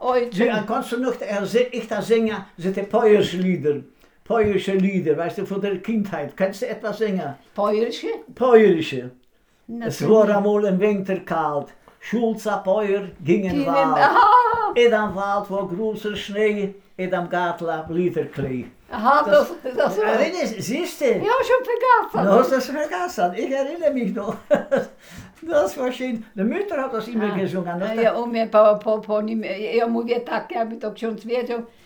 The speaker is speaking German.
Kannst du noch echt singen, sind Päuerslieder. Päuerische Lieder, weißt du, von der Kindheit. Kannst du etwas singen? Päuerische? Päuerische. Es war einmal im Winter kalt. Schulze Päuer gingen Wald. In dem Wald war großer Schnee, in dem Garten Liederklee. Aha, das Siehst du? Ja, schon vergessen. Du hast das vergessen, ich erinnere mich noch. Das war schön. Die Mutter hat das immer gesungen. Ja, und mir Papa nicht mehr. Ja, muss ich tak, ja, mit schon zwei